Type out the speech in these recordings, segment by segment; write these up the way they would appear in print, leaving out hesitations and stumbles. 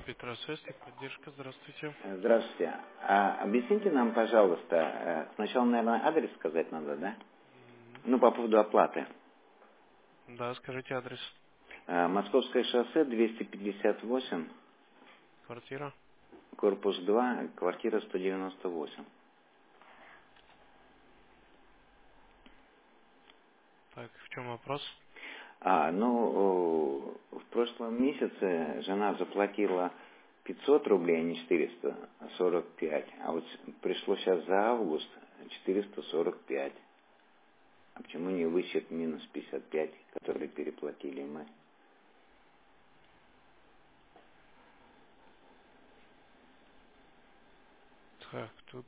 Петросвязь, поддержка, здравствуйте. Здравствуйте. Объясните нам, пожалуйста, сначала, наверное, адрес сказать надо, да? Ну, по поводу оплаты. Да, скажите адрес. Московское шоссе, 258, Квартира. корпус 2, квартира 198. Так, в чем вопрос? В прошлом месяце жена заплатила 500 рублей, а не 445. А вот пришло сейчас за август 445. А почему не вычет минус 55, которые переплатили мы? Так, тут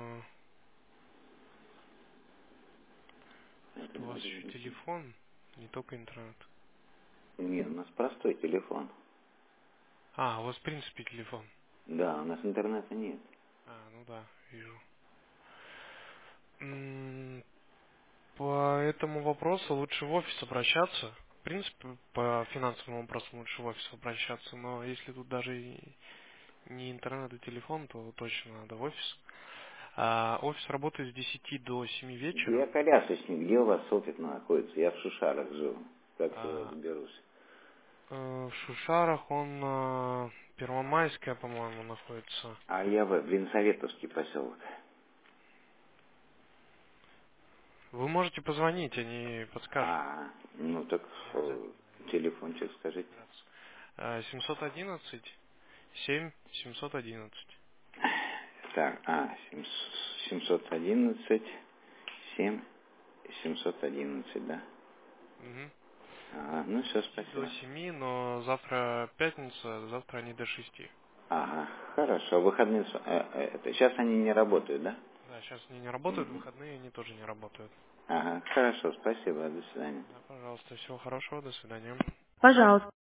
Это у вас надо еще изучить. телефон, не только интернет. Нет, у нас простой телефон. А, у вас в принципе телефон. Да, у нас интернета нет. Ну да, вижу. По этому вопросу лучше в офис обращаться. В принципе, по финансовым вопросам лучше в офис обращаться, но если тут даже и не интернет и телефон, то точно надо в офис. Офис работает с 10 до 7 Я вечера. колясочник, где у вас офис находится? Я в Шушарах живу. Как сюда А, доберусь? В Шушарах он Первомайская, по-моему, находится. А я в Ленсоветовский поселок. Вы можете позвонить, они подскажут. Ну так Не обязательно. телефончик скажите. 711 7 711. Так, 711 7 711, да? Угу. Ну С все, 10 до 7, спасибо. но завтра пятница, завтра они до 6. Ага, хорошо. Выходные, сейчас они не работают, да? Да, сейчас они не работают, в Мгм. выходные они тоже не работают. Ага, хорошо, спасибо, до свидания. Да, пожалуйста, всего хорошего, до свидания. Пожалуйста.